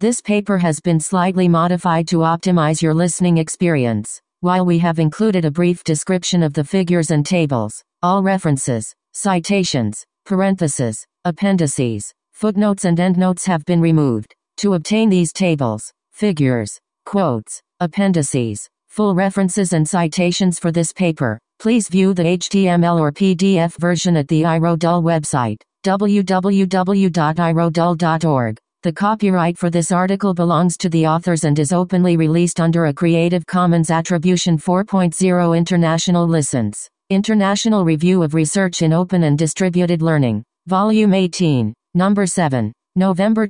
This paper has been slightly modified to optimize your listening experience. While we have included a brief description of the figures and tables, all references, citations, parentheses, appendices, footnotes and endnotes have been removed. To obtain these tables, figures, quotes, appendices, full references and citations for this paper, please view the HTML or PDF version at the iRodul website, www.irodul.org. The copyright for this article belongs to the authors and is openly released under a Creative Commons Attribution 4.0 International License. International Review of Research in Open and Distributed Learning. Volume 18, Number 7, November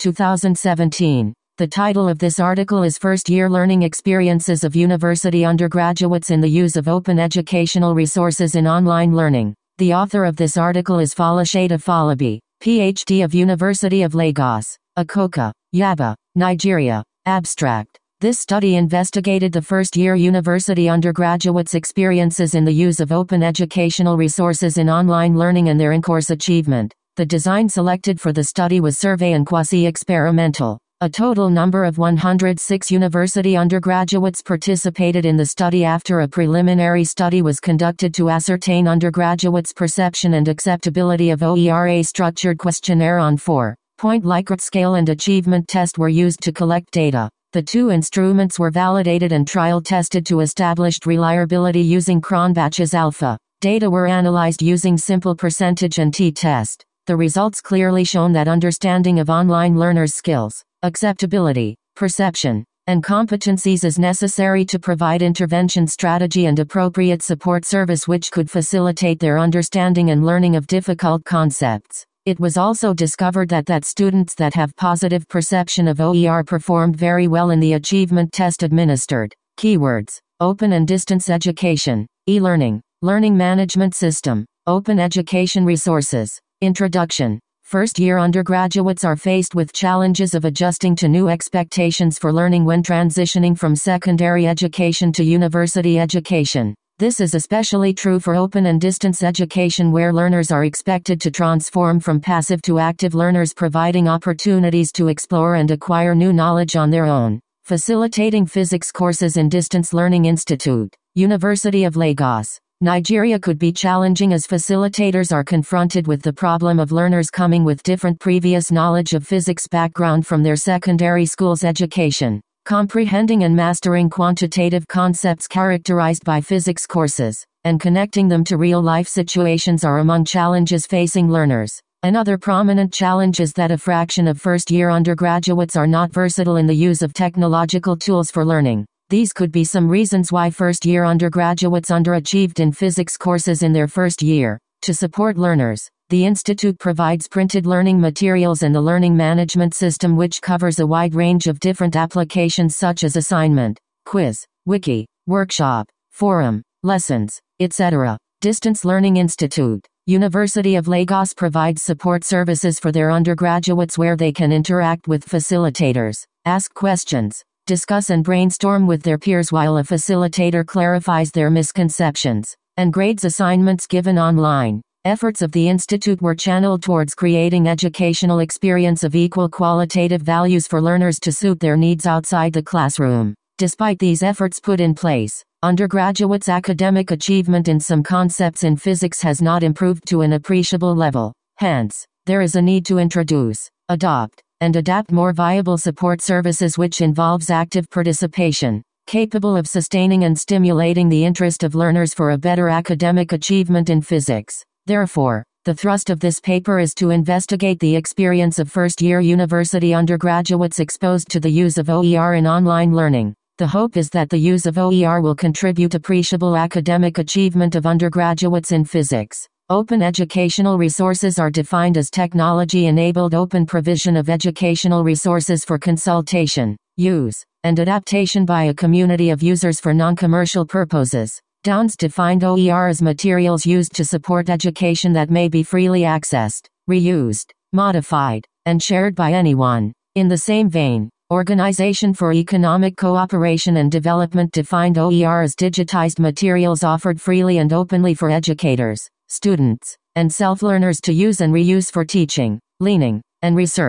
2017. The title of this article is First-Year Learning Experiences of University Undergraduates in the Use of Open Educational Resources in Online Learning. The author of this article is Folashade Afolabi, PhD of University of Lagos, Akoka, Yaba, Nigeria. Abstract. This study investigated the first-year university undergraduates' experiences in the use of open educational resources in online learning and their in-course achievement. The design selected for the study was survey and quasi-experimental. A total number of 106 university undergraduates participated in the study after a preliminary study was conducted to ascertain undergraduates' perception and acceptability of OER. A structured questionnaire on 4-point Likert scale and achievement test were used to collect data. The two instruments were validated and trial tested to established reliability using Cronbach's alpha. Data were analyzed using simple percentage and t-test. The results clearly shown that understanding of online learners' skills, acceptability, perception, and competencies is necessary to provide intervention strategy and appropriate support service which could facilitate their understanding and learning of difficult concepts. It was also discovered that students that have positive perception of OER performed very well in the achievement test administered. Keywords: open and distance education, e-learning, learning management system, open education resources. Introduction. First-year undergraduates are faced with challenges of adjusting to new expectations for learning when transitioning from secondary education to university education. This is especially true for open and distance education where learners are expected to transform from passive to active learners, providing opportunities to explore and acquire new knowledge on their own. Facilitating physics courses in Distance Learning Institute, University of Lagos, Nigeria could be challenging as facilitators are confronted with the problem of learners coming with different previous knowledge of physics background from their secondary school's education. Comprehending and mastering quantitative concepts characterized by physics courses, and connecting them to real-life situations are among challenges facing learners. Another prominent challenge is that a fraction of first-year undergraduates are not versatile in the use of technological tools for learning. These could be some reasons why first-year undergraduates underachieved in physics courses in their first year. To support learners, the Institute provides printed learning materials and the learning management system which covers a wide range of different applications such as assignment, quiz, wiki, workshop, forum, lessons, etc. Distance Learning Institute, University of Lagos provides support services for their undergraduates where they can interact with facilitators, ask questions, discuss and brainstorm with their peers while a facilitator clarifies their misconceptions, and grades assignments given online. Efforts of the Institute were channeled towards creating educational experience of equal qualitative values for learners to suit their needs outside the classroom. Despite these efforts put in place, undergraduates' academic achievement in some concepts in physics has not improved to an appreciable level. Hence, there is a need to introduce, adopt, and adapt more viable support services which involves active participation, capable of sustaining and stimulating the interest of learners for a better academic achievement in physics. Therefore, the thrust of this paper is to investigate the experience of first-year university undergraduates exposed to the use of OER in online learning. The hope is that the use of OER will contribute appreciable academic achievement of undergraduates in physics. Open educational resources are defined as technology-enabled open provision of educational resources for consultation, use, and adaptation by a community of users for non-commercial purposes. Downes defined OER as materials used to support education that may be freely accessed, reused, modified, and shared by anyone. In the same vein, Organization for Economic Cooperation and Development defined OER as digitized materials offered freely and openly for educators, students, and self-learners to use and reuse for teaching, learning, and research.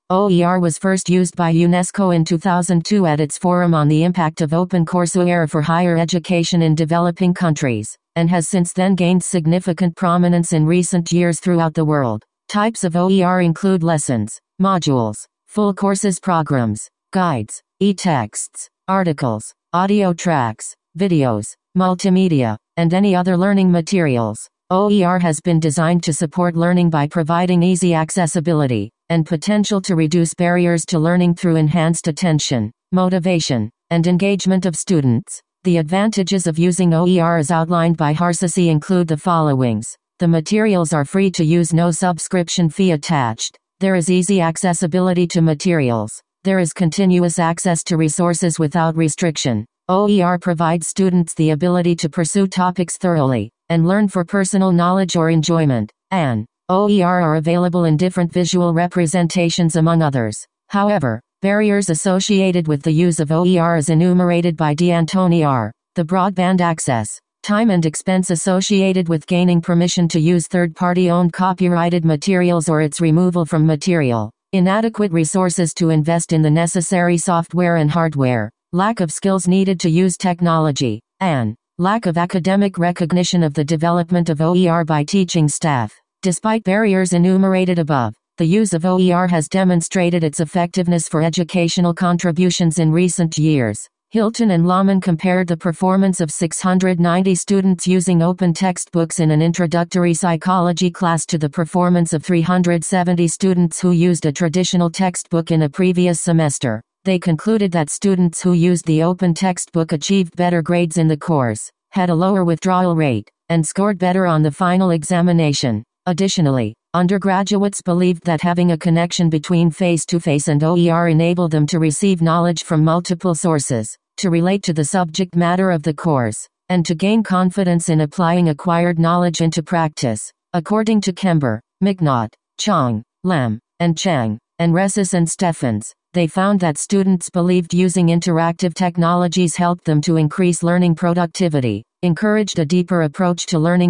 OER was first used by UNESCO in 2002 at its Forum on the Impact of OpenCourseware for Higher Education in Developing Countries, and has since then gained significant prominence in recent years throughout the world. Types of OER include lessons, modules, full courses, programs, guides, e-texts, articles, audio tracks, videos, multimedia, and any other learning materials. OER has been designed to support learning by providing easy accessibility and potential to reduce barriers to learning through enhanced attention, motivation, and engagement of students. The advantages of using OER as outlined by Harsasy include the followings. The materials are free to use, no subscription fee attached. There is easy accessibility to materials. There is continuous access to resources without restriction. OER provides students the ability to pursue topics thoroughly and learn for personal knowledge or enjoyment. And OER are available in different visual representations among others. However, barriers associated with the use of OER as enumerated by D'Antoni are the broadband access, time and expense associated with gaining permission to use third-party owned copyrighted materials or its removal from material, inadequate resources to invest in the necessary software and hardware, lack of skills needed to use technology, and lack of academic recognition of the development of OER by teaching staff. Despite barriers enumerated above, the use of OER has demonstrated its effectiveness for educational contributions in recent years. Hilton and Lahman compared the performance of 690 students using open textbooks in an introductory psychology class to the performance of 370 students who used a traditional textbook in a previous semester. They concluded that students who used the open textbook achieved better grades in the course, had a lower withdrawal rate, and scored better on the final examination. Additionally, undergraduates believed that having a connection between face-to-face and OER enabled them to receive knowledge from multiple sources, to relate to the subject matter of the course, and to gain confidence in applying acquired knowledge into practice. According to Kember, McNaught, Chong, Lam, and Chang, and Resis and Steffens, they found that students believed using interactive technologies helped them to increase learning productivity, encouraged a deeper approach to learning,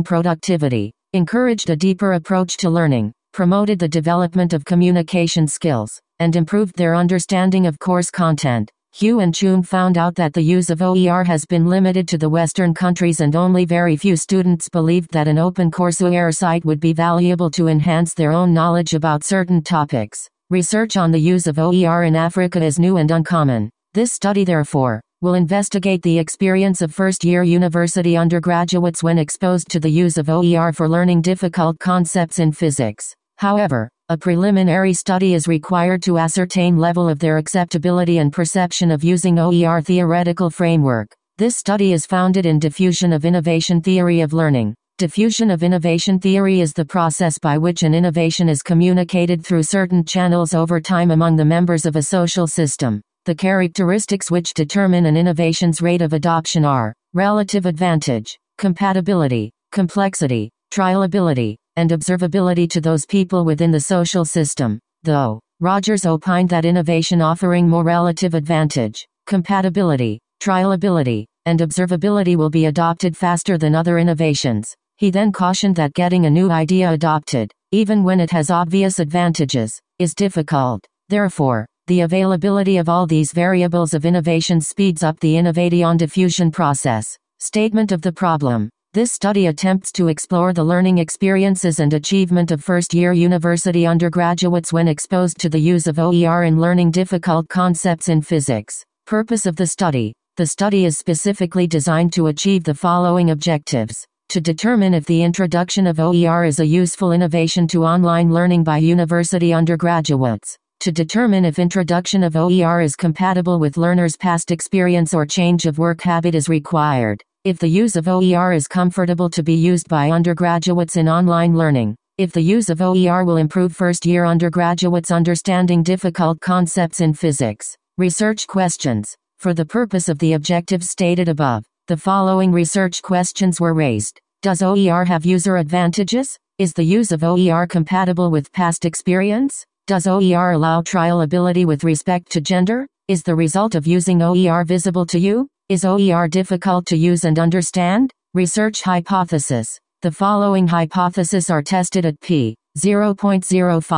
promoted the development of communication skills, and improved their understanding of course content. Hugh and Chun found out that the use of OER has been limited to the Western countries and only very few students believed that an OpenCourseware site would be valuable to enhance their own knowledge about certain topics. Research on the use of OER in Africa is new and uncommon. This study, therefore, will investigate the experience of first-year university undergraduates when exposed to the use of OER for learning difficult concepts in physics. However, a preliminary study is required to ascertain level of their acceptability and perception of using OER theoretical framework. This study is founded in diffusion of innovation theory of learning. Diffusion of innovation theory is the process by which an innovation is communicated through certain channels over time among the members of a social system. The characteristics which determine an innovation's rate of adoption are relative advantage, compatibility, complexity, trialability, and observability to those people within the social system. Though Rogers opined that innovation offering more relative advantage, compatibility, trialability, and observability will be adopted faster than other innovations, he then cautioned that getting a new idea adopted, even when it has obvious advantages, is difficult. Therefore, the availability of all these variables of innovation speeds up the innovation diffusion process. Statement of the problem. This study attempts to explore the learning experiences and achievement of first-year university undergraduates when exposed to the use of OER in learning difficult concepts in physics. Purpose of the study. The study is specifically designed to achieve the following objectives. To determine if the introduction of OER is a useful innovation to online learning by university undergraduates. To determine if introduction of OER is compatible with learners' past experience or change of work habit is required. If the use of OER is comfortable to be used by undergraduates in online learning. If the use of OER will improve first-year undergraduates' understanding difficult concepts in physics. Research questions. For the purpose of the objectives stated above, the following research questions were raised. Does OER have user advantages? Is the use of OER compatible with past experience? Does OER allow trialability with respect to gender? Is the result of using OER visible to you? Is OER difficult to use and understand? Research hypothesis. The following hypotheses are tested at p. 0.05.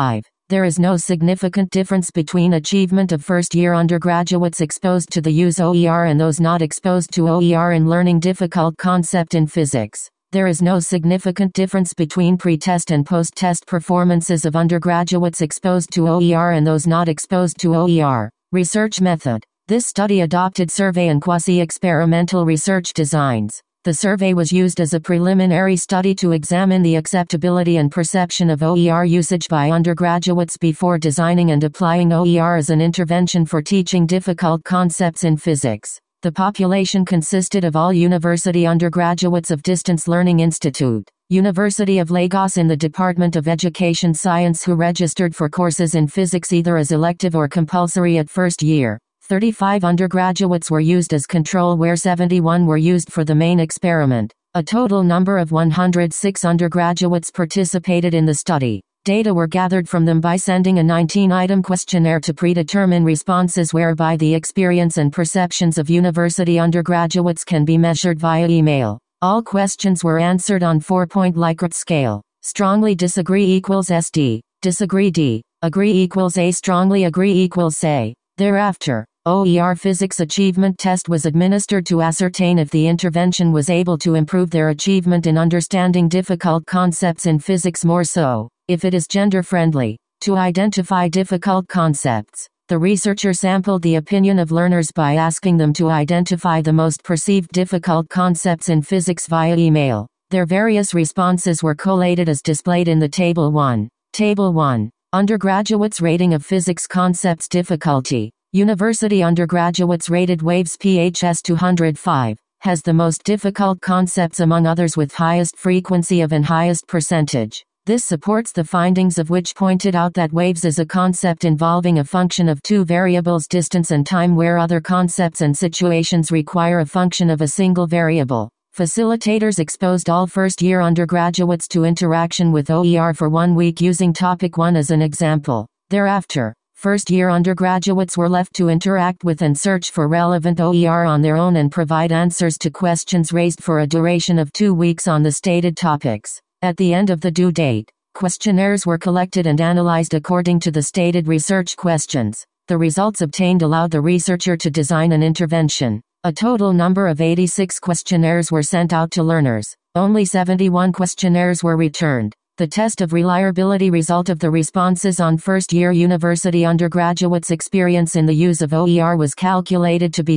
There is no significant difference between achievement of first-year undergraduates exposed to the use OER and those not exposed to OER in learning difficult concept in physics. There is no significant difference between pre-test and post-test performances of undergraduates exposed to OER and those not exposed to OER. Research method. This study adopted survey and quasi-experimental research designs. The survey was used as a preliminary study to examine the acceptability and perception of OER usage by undergraduates before designing and applying OER as an intervention for teaching difficult concepts in physics. The population consisted of all university undergraduates of Distance Learning Institute, University of Lagos in the Department of Education Science who registered for courses in physics either as elective or compulsory at first year. 35 undergraduates were used as control where 71 were used for the main experiment. A total number of 106 undergraduates participated in the study. Data were gathered from them by sending a 19-item questionnaire to predetermine responses whereby the experience and perceptions of university undergraduates can be measured via email. All questions were answered on 4-point Likert scale. Strongly disagree equals SD. Disagree D. Agree equals A. Strongly agree equals A. Thereafter, OER physics achievement test was administered to ascertain if the intervention was able to improve their achievement in understanding difficult concepts in physics more so, if it is gender-friendly. To identify difficult concepts, the researcher sampled the opinion of learners by asking them to identify the most perceived difficult concepts in physics via email. Their various responses were collated as displayed in the Table 1. Table 1. Undergraduates' rating of physics concepts difficulty. University undergraduates rated Waves PHS 205, has the most difficult concepts among others with highest frequency of and highest percentage. This supports the findings of which pointed out that waves is a concept involving a function of two variables distance and time where other concepts and situations require a function of a single variable. Facilitators exposed all first-year undergraduates to interaction with OER for 1 week using Topic 1 as an example. Thereafter, first-year undergraduates were left to interact with and search for relevant OER on their own and provide answers to questions raised for a duration of 2 weeks on the stated topics. At the end of the due date, questionnaires were collected and analyzed according to the stated research questions. The results obtained allowed the researcher to design an intervention. A total number of 86 questionnaires were sent out to learners. Only 71 questionnaires were returned. The test of reliability result of the responses on first-year university undergraduates' experience in the use of OER was calculated to be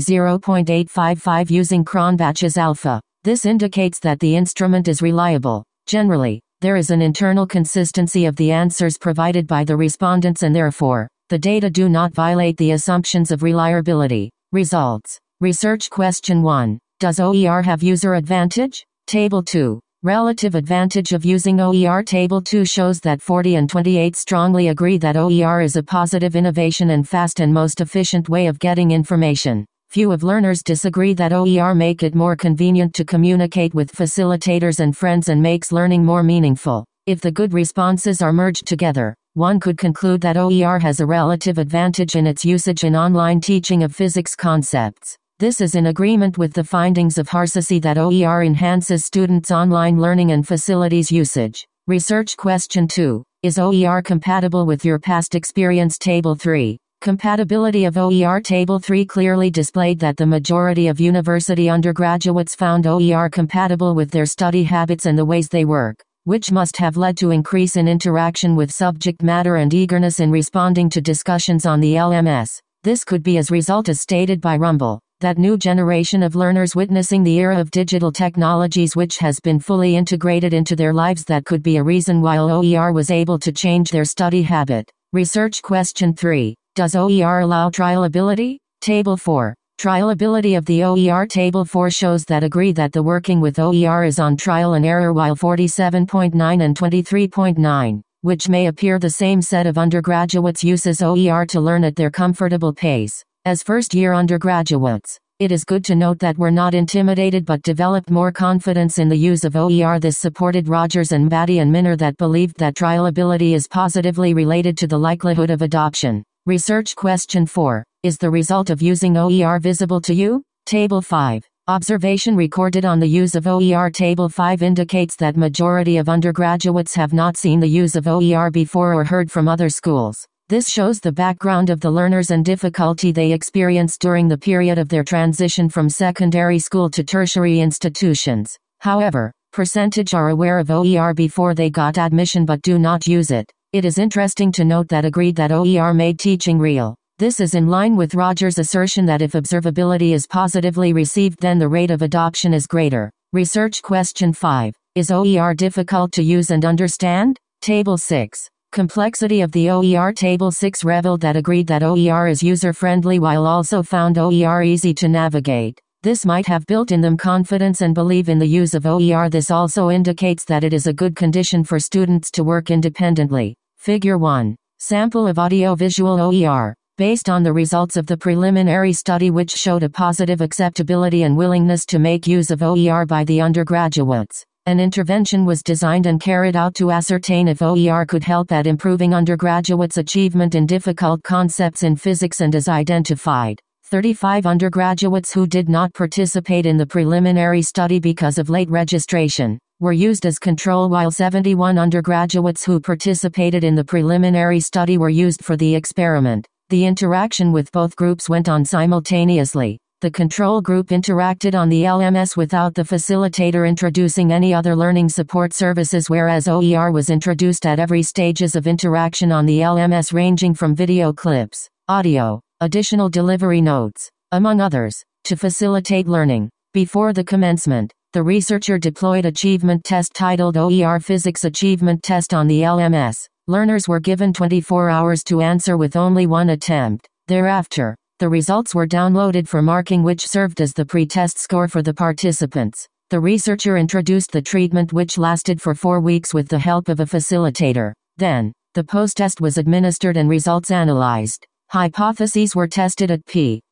0.855 using Cronbach's alpha. This indicates that the instrument is reliable. Generally, there is an internal consistency of the answers provided by the respondents and therefore, the data do not violate the assumptions of reliability. Results. Research question 1. Does OER have user advantage? Table 2. Relative advantage of using OER. Table 2 shows that 40 and 28 strongly agree that OER is a positive innovation and fast and most efficient way of getting information. Few of learners disagree that OER make it more convenient to communicate with facilitators and friends and makes learning more meaningful. If the good responses are merged together, one could conclude that OER has a relative advantage in its usage in online teaching of physics concepts. This is in agreement with the findings of Harsasy that OER enhances students' online learning and facilities usage. Research question 2. Is OER compatible with your past experience? Table 3. Compatibility of OER. Table 3 clearly displayed that the majority of university undergraduates found OER compatible with their study habits and the ways they work, which must have led to increase in interaction with subject matter and eagerness in responding to discussions on the LMS. This could be as result as stated by Rumble. That new generation of learners witnessing the era of digital technologies which has been fully integrated into their lives that could be a reason why OER was able to change their study habit. Research question 3. Does OER allow trialability? Table 4. Trialability of the OER. Table 4 shows that agree that the working with OER is on trial and error while 47.9 and 23.9, which may appear the same set of undergraduates uses OER to learn at their comfortable pace. As first-year undergraduates, it is good to note that we're not intimidated but developed more confidence in the use of OER. This supported Rogers and Batty and Minner that believed that trialability is positively related to the likelihood of adoption. Research question 4. Is the result of using OER visible to you? Table 5. Observation recorded on the use of OER. Table 5 indicates that majority of undergraduates have not seen the use of OER before or heard from other schools. This shows the background of the learners and difficulty they experienced during the period of their transition from secondary school to tertiary institutions. However, percentage are aware of OER before they got admission but do not use it. It is interesting to note that agreed that OER made teaching real. This is in line with Rogers' assertion that if observability is positively received then the rate of adoption is greater. Research question 5. Is OER difficult to use and understand? Table 6. Complexity of the OER. Table 6 revealed that agreed that OER is user-friendly while also found OER easy to navigate. This might have built in them confidence and belief in the use of OER. This also indicates that it is a good condition for students to work independently. Figure 1. Sample of audio-visual OER. Based on the results of the preliminary study which showed a positive acceptability and willingness to make use of OER by the undergraduates, an intervention was designed and carried out to ascertain if OER could help at improving undergraduates' achievement in difficult concepts in physics and is identified 35 undergraduates who did not participate in the preliminary study because of late registration were used as control while 71 undergraduates who participated in the preliminary study were used for the experiment. The interaction with both groups went on simultaneously. The control group interacted on the LMS without the facilitator introducing any other learning support services, whereas OER was introduced at every stages of interaction on the LMS, ranging from video clips, audio, additional delivery notes, among others, to facilitate learning. Before the commencement, the researcher deployed achievement test titled OER Physics Achievement Test on the LMS. Learners were given 24 hours to answer with only one attempt. Thereafter, the results were downloaded for marking, which served as the pre-test score for the participants. The researcher introduced the treatment, which lasted for 4 weeks with the help of a facilitator. Then, the post-test was administered and results analyzed. Hypotheses were tested at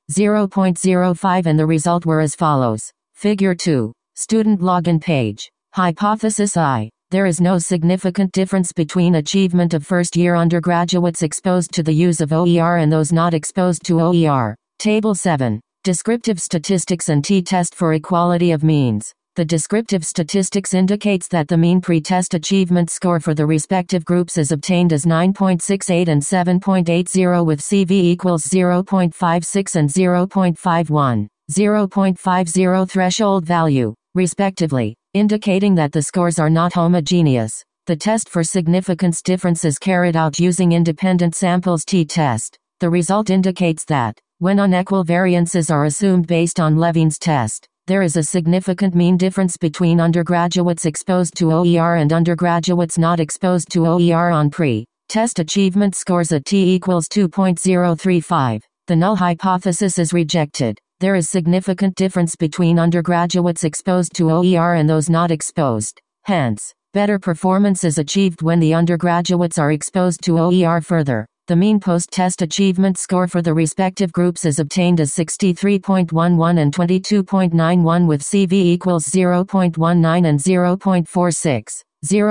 p(0.05 and the result were as follows. Figure 2. Student login page. Hypothesis I. There is no significant difference between achievement of first-year undergraduates exposed to the use of OER and those not exposed to OER. Table 7. Descriptive statistics and t-test for equality of means. The descriptive statistics indicates that the mean pre-test achievement score for the respective groups is obtained as 9.68 and 7.80 with CV equals 0.56 and 0.51, 0.50 threshold value, respectively, indicating that the scores are not homogeneous. The test for significance difference is carried out using independent samples t-test. The result indicates that, when unequal variances are assumed based on Levine's test, there is a significant mean difference between undergraduates exposed to OER and undergraduates not exposed to OER on pre-test achievement scores at t equals 2.035. The null hypothesis is rejected. There is significant difference between undergraduates exposed to OER and those not exposed. Hence, better performance is achieved when the undergraduates are exposed to OER further. The mean post-test achievement score for the respective groups is obtained as 63.11 and 22.91 with CV equals 0.19 and 0.46,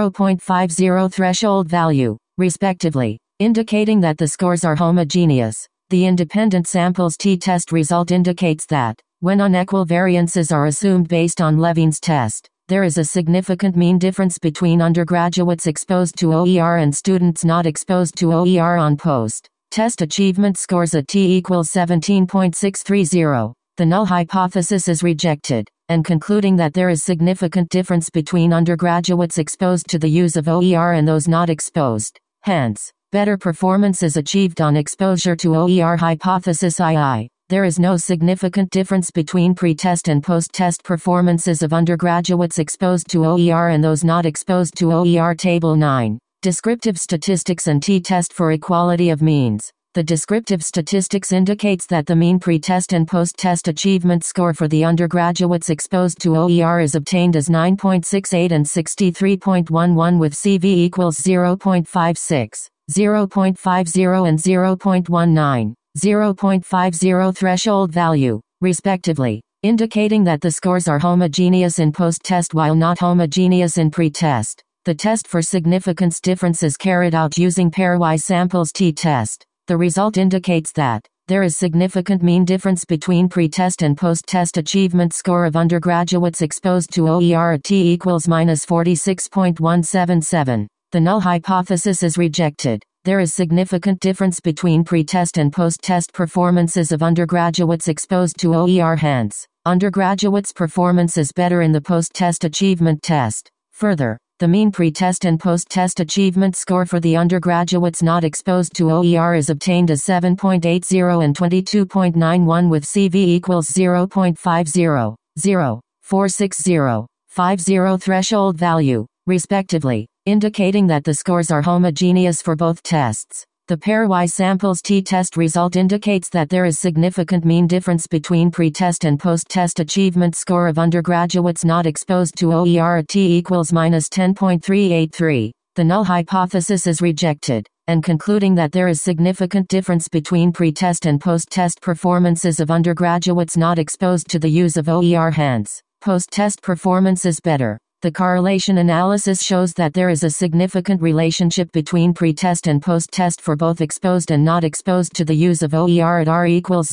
0.50 threshold value, respectively, indicating that the scores are homogeneous. The independent samples t-test result indicates that, when unequal variances are assumed based on Levine's test, there is a significant mean difference between undergraduates exposed to OER and students not exposed to OER on post-test achievement scores at t equals 17.630. The null hypothesis is rejected, and concluding that there is significant difference between undergraduates exposed to the use of OER and those not exposed. Hence, better performance is achieved on exposure to OER. Hypothesis II. There is no significant difference between pre-test and post-test performances of undergraduates exposed to OER and those not exposed to OER. Table 9. Descriptive statistics and t-test for equality of means. The descriptive statistics indicates that the mean pre-test and post-test achievement score for the undergraduates exposed to OER is obtained as 9.68 and 63.11 with CV equals 0.56. 0.50 and 0.19, 0.50 threshold value, respectively, indicating that the scores are homogeneous in post-test while not homogeneous in pre-test. The test for significance difference is carried out using pairwise samples t-test. The result indicates that, There is significant mean difference between pre-test and post-test achievement score of undergraduates exposed to OER at t equals -46.177. The null hypothesis is rejected. There is significant difference between pre-test and post-test performances of undergraduates exposed to OER. Hence, undergraduates' performance is better in the post-test achievement test. Further, the mean pre-test and post-test achievement score for the undergraduates not exposed to OER is obtained as 7.80 and 22.91 with CV equals 0.50, 0.460, 50 threshold value, respectively, indicating that the scores are homogeneous for both tests. The pairwise samples t-test result indicates that there is significant mean difference between pre-test and post-test achievement score of undergraduates not exposed to OER at t equals -10.383. The null hypothesis is rejected, and concluding that there is significant difference between pre-test and post-test performances of undergraduates not exposed to the use of OER. Hence, post-test performance is better. The correlation analysis shows that there is a significant relationship between pre-test and post-test for both exposed and not exposed to the use of OER at r equals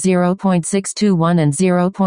0.621 and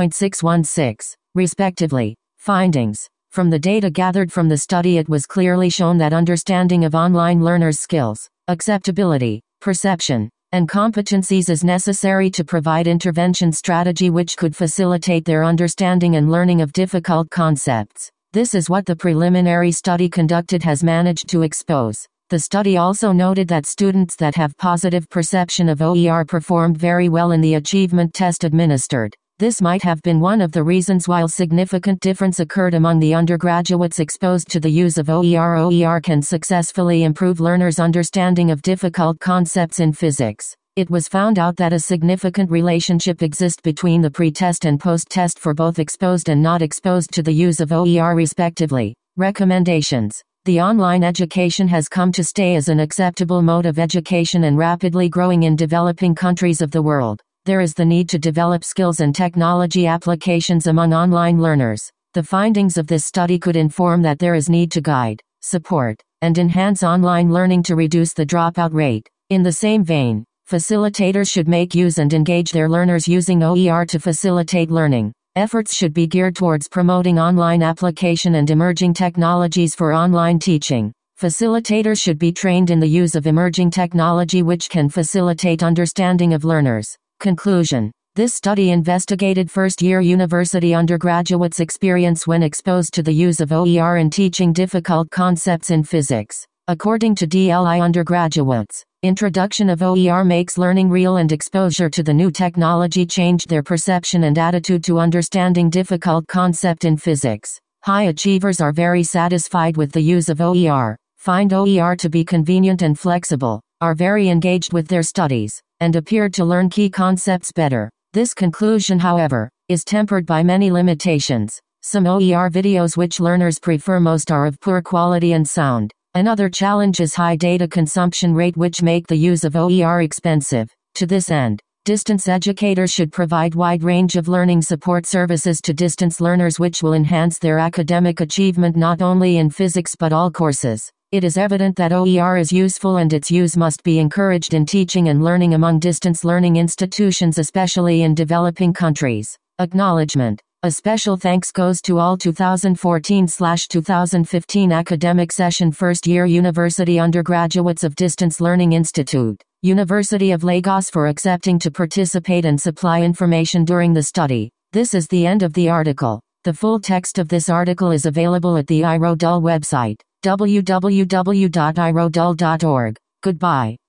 0.616, respectively. Findings. From the data gathered from the study, it was clearly shown that understanding of online learners' skills, acceptability, perception, and competencies is necessary to provide intervention strategy which could facilitate their understanding and learning of difficult concepts. This is what the preliminary study conducted has managed to expose. The study also noted that students that have positive perception of OER performed very well in the achievement test administered. This might have been one of the reasons why significant difference occurred among the undergraduates exposed to the use of OER. OER can successfully improve learners' understanding of difficult concepts in physics. It was found out that a significant relationship exists between the pre-test and post-test for both exposed and not exposed to the use of OER respectively. Recommendations. The online education has come to stay as an acceptable mode of education and rapidly growing in developing countries of the world. There is the need to develop skills and technology applications among online learners. The findings of this study could inform that there is need to guide, support, and enhance online learning to reduce the dropout rate. In the same vein, facilitators should make use and engage their learners using OER to facilitate learning. Efforts should be geared towards promoting online application and emerging technologies for online teaching. Facilitators should be trained in the use of emerging technology which can facilitate understanding of learners. Conclusion. This study investigated first-year university undergraduates' experience when exposed to the use of OER in teaching difficult concepts in physics. According to DLI undergraduates, introduction of OER makes learning real and exposure to the new technology changed their perception and attitude to understanding difficult concept in physics. High achievers are very satisfied with the use of OER, find OER to be convenient and flexible, are very engaged with their studies, and appeared to learn key concepts better. This conclusion, however, is tempered by many limitations. Some OER videos which learners prefer most are of poor quality and sound. Another challenge is high data consumption rate which make the use of OER expensive. To this end, distance educators should provide wide range of learning support services to distance learners which will enhance their academic achievement not only in physics but all courses. It is evident that OER is useful and its use must be encouraged in teaching and learning among distance learning institutions especially in developing countries. Acknowledgement. A special thanks goes to all 2014/2015 academic session first-year university undergraduates of Distance Learning Institute, University of Lagos for accepting to participate and supply information during the study. This is the end of the article. The full text of this article is available at the iRodul website, www.irodul.org. Goodbye.